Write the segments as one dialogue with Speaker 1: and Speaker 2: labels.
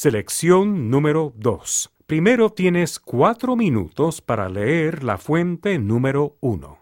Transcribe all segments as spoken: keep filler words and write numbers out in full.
Speaker 1: Selección número dos. Primero tienes cuatro minutos para leer la fuente número uno.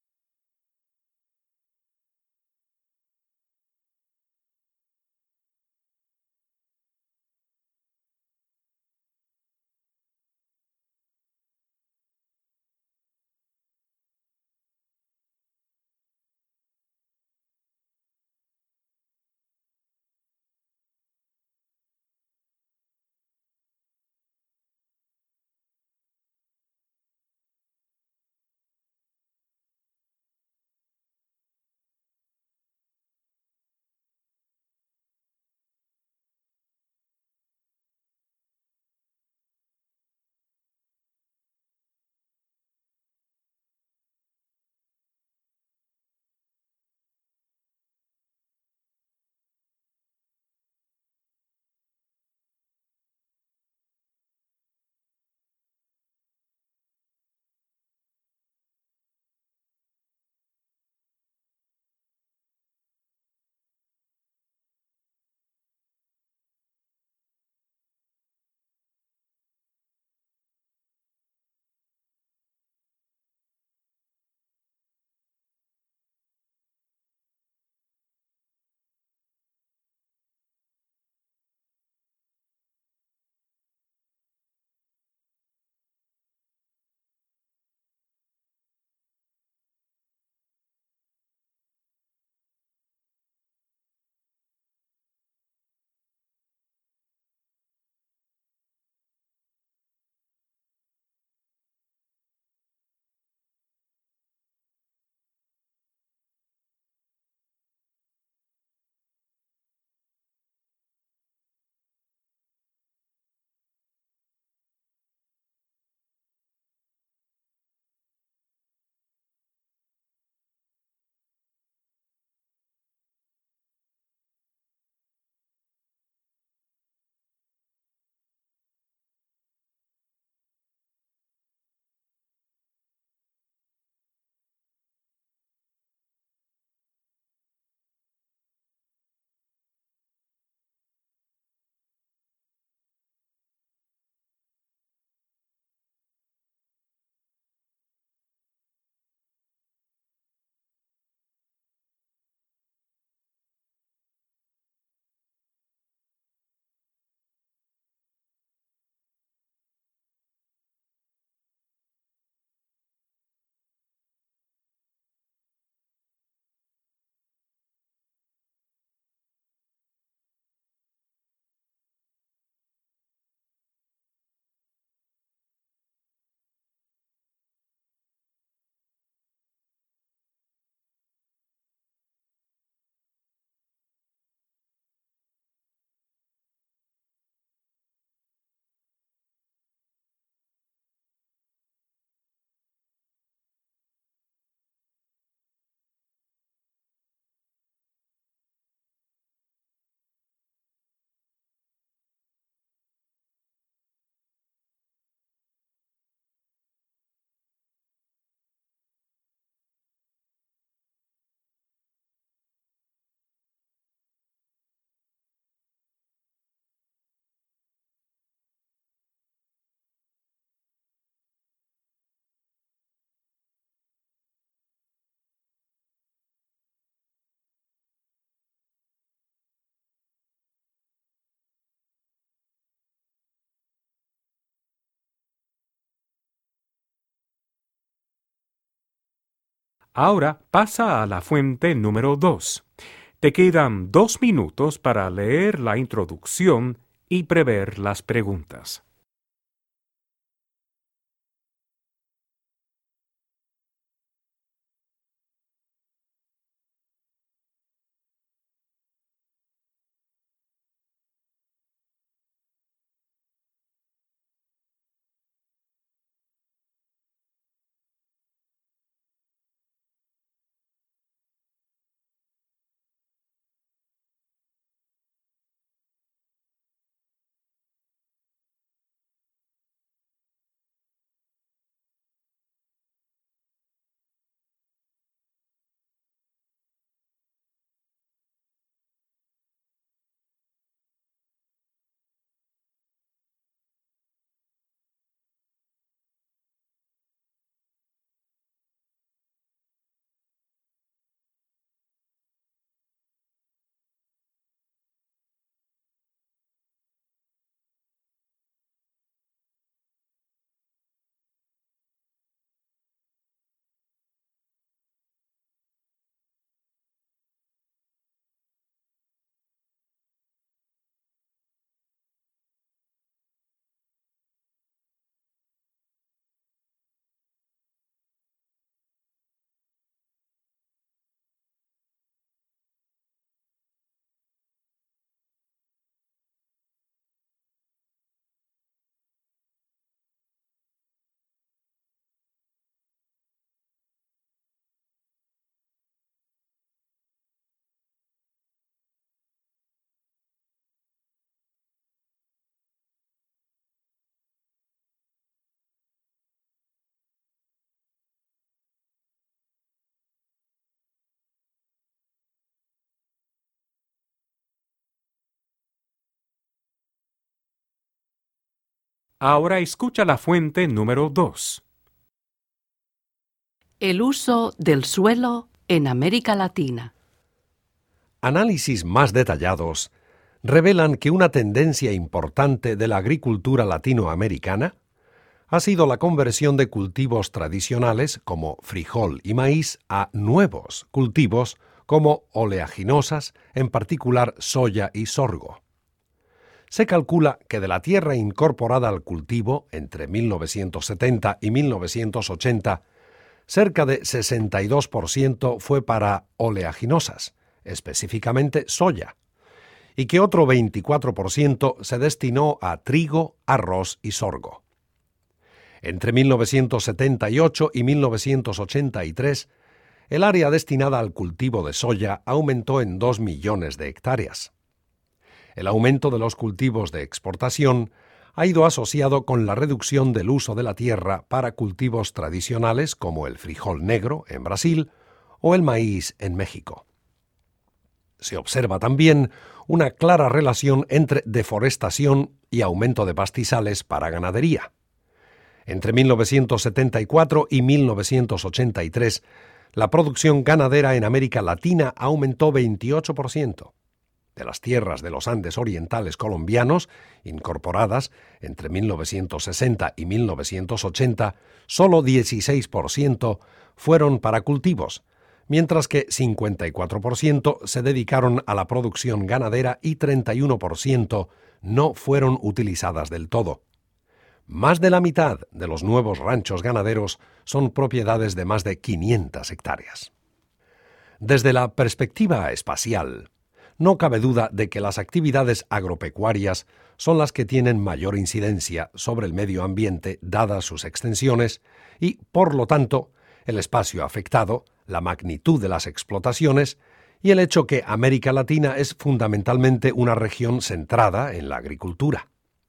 Speaker 1: Ahora pasa a la fuente número dos. Te quedan dos minutos para leer la introducción y prever las preguntas. Ahora escucha la fuente número dos.
Speaker 2: El uso del suelo en América Latina.
Speaker 3: Análisis más detallados revelan que una tendencia importante de la agricultura latinoamericana ha sido la conversión de cultivos tradicionales como frijol y maíz a nuevos cultivos como oleaginosas, en particular soya y sorgo. Se calcula que de la tierra incorporada al cultivo entre mil novecientos setenta y mil novecientos ochenta, cerca de sesenta y dos por ciento fue para oleaginosas, específicamente soya, y que otro veinticuatro por ciento se destinó a trigo, arroz y sorgo. Entre mil novecientos setenta y ocho y mil novecientos ochenta y tres, el área destinada al cultivo de soya aumentó en dos millones de hectáreas. El aumento de los cultivos de exportación ha ido asociado con la reducción del uso de la tierra para cultivos tradicionales como el frijol negro en Brasil o el maíz en México. Se observa también una clara relación entre deforestación y aumento de pastizales para ganadería. Entre mil novecientos setenta y cuatro y mil novecientos ochenta y tres, la producción ganadera en América Latina aumentó veintiocho por ciento. De las tierras de los Andes orientales colombianos, incorporadas entre mil novecientos sesenta y mil novecientos ochenta, solo dieciséis por ciento fueron para cultivos, mientras que cincuenta y cuatro por ciento se dedicaron a la producción ganadera y treinta y uno por ciento no fueron utilizadas del todo. Más de la mitad de los nuevos ranchos ganaderos son propiedades de más de quinientas hectáreas. Desde la perspectiva espacial, no cabe duda de que las actividades agropecuarias son las que tienen mayor incidencia sobre el medio ambiente dadas sus extensiones y, por lo tanto, el espacio afectado, la magnitud de las explotaciones y el hecho que América Latina es fundamentalmente una región centrada en la agricultura.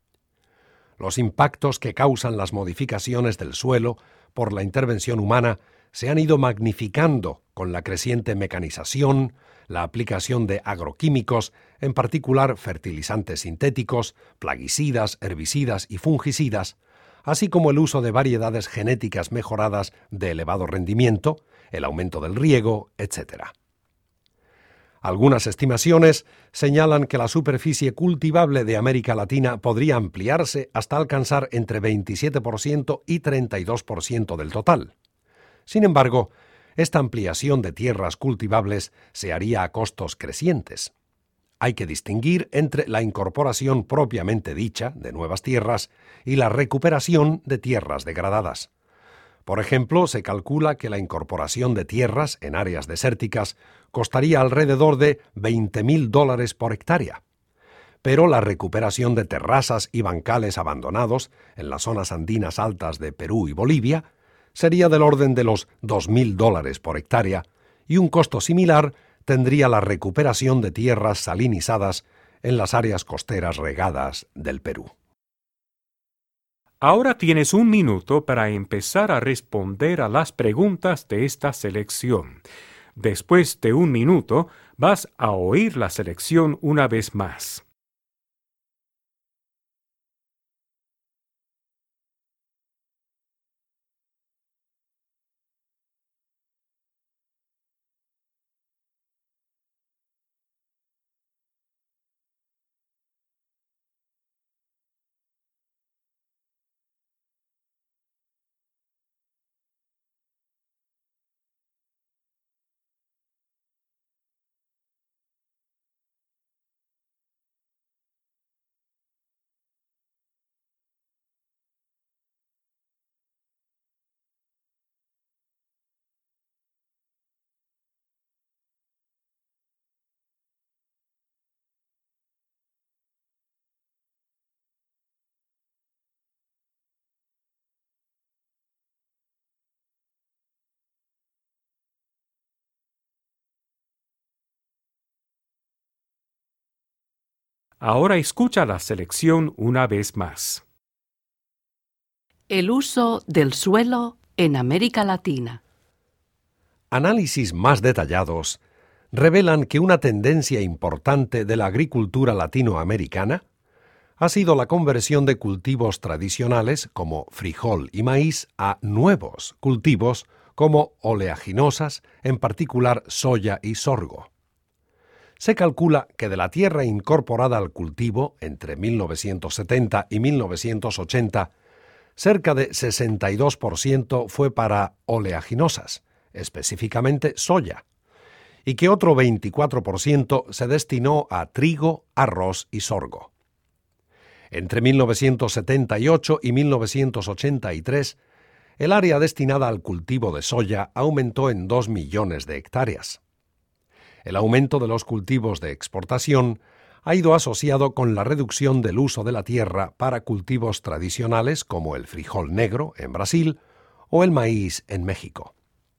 Speaker 3: Los impactos que causan las modificaciones del suelo por la intervención humana se han ido magnificando con la creciente mecanización, la aplicación de agroquímicos, en particular fertilizantes sintéticos, plaguicidas, herbicidas y fungicidas, así como el uso de variedades genéticas mejoradas de elevado rendimiento, el aumento del riego, etcétera. Algunas estimaciones señalan que la superficie cultivable de América Latina podría ampliarse hasta alcanzar entre veintisiete por ciento y treinta y dos por ciento del total. Sin embargo, esta ampliación de tierras cultivables se haría a costos crecientes. Hay que distinguir entre la incorporación propiamente dicha de nuevas tierras y la recuperación de tierras degradadas. Por ejemplo, se calcula que la incorporación de tierras en áreas desérticas costaría alrededor de veinte mil dólares por hectárea. Pero la recuperación de terrazas y bancales abandonados en las zonas andinas altas de Perú y Bolivia sería del orden de los dos mil dólares por hectárea, y un costo similar tendría la recuperación de tierras salinizadas en las áreas costeras regadas del Perú.
Speaker 1: Ahora tienes un minuto para empezar a responder a las preguntas de esta selección. Después de un minuto, vas a oír la selección una vez más. Ahora escucha la selección una vez más.
Speaker 2: El uso del suelo en América Latina.
Speaker 3: Análisis más detallados revelan que una tendencia importante de la agricultura latinoamericana ha sido la conversión de cultivos tradicionales como frijol y maíz a nuevos cultivos como oleaginosas, en particular soya y sorgo. Se calcula que de la tierra incorporada al cultivo entre mil novecientos setenta y mil novecientos ochenta, cerca de sesenta y dos por ciento fue para oleaginosas, específicamente soya, y que otro veinticuatro por ciento se destinó a trigo, arroz y sorgo. Entre mil novecientos setenta y ocho y mil novecientos ochenta y tres, el área destinada al cultivo de soya aumentó en dos millones de hectáreas. El aumento de los cultivos de exportación ha ido asociado con la reducción del uso de la tierra para cultivos tradicionales como el frijol negro en Brasil o el maíz en México.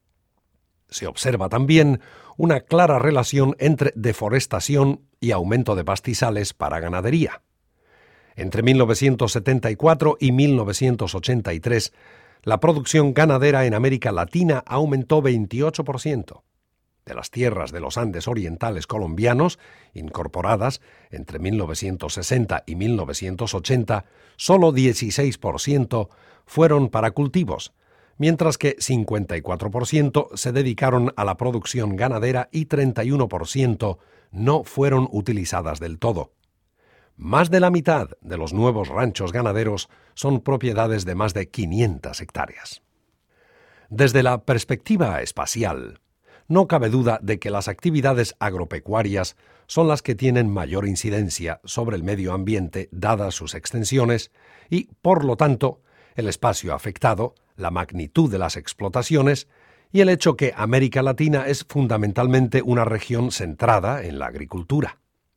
Speaker 3: Se observa también una clara relación entre deforestación y aumento de pastizales para ganadería. Entre mil novecientos setenta y cuatro y mil novecientos ochenta y tres, la producción ganadera en América Latina aumentó veintiocho por ciento. De las tierras de los Andes orientales colombianos, incorporadas entre mil novecientos sesenta y mil novecientos ochenta, solo dieciséis por ciento fueron para cultivos, mientras que cincuenta y cuatro por ciento se dedicaron a la producción ganadera y treinta y uno por ciento no fueron utilizadas del todo. Más de la mitad de los nuevos ranchos ganaderos son propiedades de más de quinientas hectáreas. Desde la perspectiva espacial, no cabe duda de que las actividades agropecuarias son las que tienen mayor incidencia sobre el medio ambiente dadas sus extensiones y, por lo tanto, el espacio afectado, la magnitud de las explotaciones y el hecho que América Latina es fundamentalmente una región centrada en la agricultura.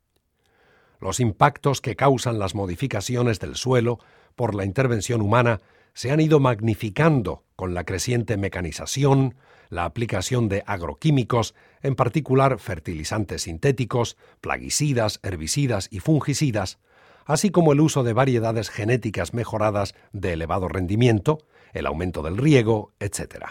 Speaker 3: Los impactos que causan las modificaciones del suelo por la intervención humana se han ido magnificando con la creciente mecanización, la aplicación de agroquímicos, en particular fertilizantes sintéticos, plaguicidas, herbicidas y fungicidas, así como el uso de variedades genéticas mejoradas de elevado rendimiento, el aumento del riego, etcétera.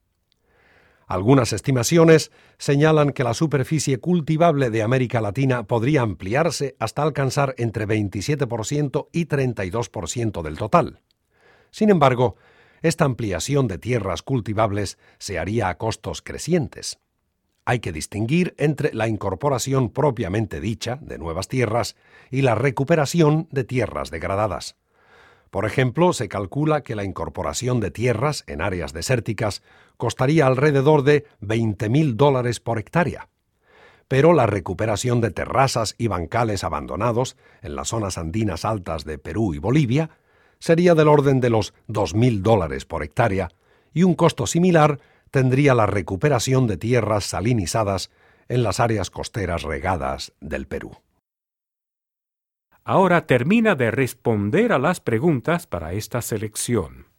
Speaker 3: Algunas estimaciones señalan que la superficie cultivable de América Latina podría ampliarse hasta alcanzar entre veintisiete por ciento y treinta y dos por ciento del total. Sin embargo, esta ampliación de tierras cultivables se haría a costos crecientes. Hay que distinguir entre la incorporación propiamente dicha de nuevas tierras y la recuperación de tierras degradadas. Por ejemplo, se calcula que la incorporación de tierras en áreas desérticas costaría alrededor de veinte mil dólares por hectárea. Pero la recuperación de terrazas y bancales abandonados en las zonas andinas altas de Perú y Bolivia sería del orden de los dos mil dólares por hectárea, y un costo similar tendría la recuperación de tierras salinizadas en las áreas costeras regadas del Perú.
Speaker 1: Ahora termina de responder a las preguntas para esta selección.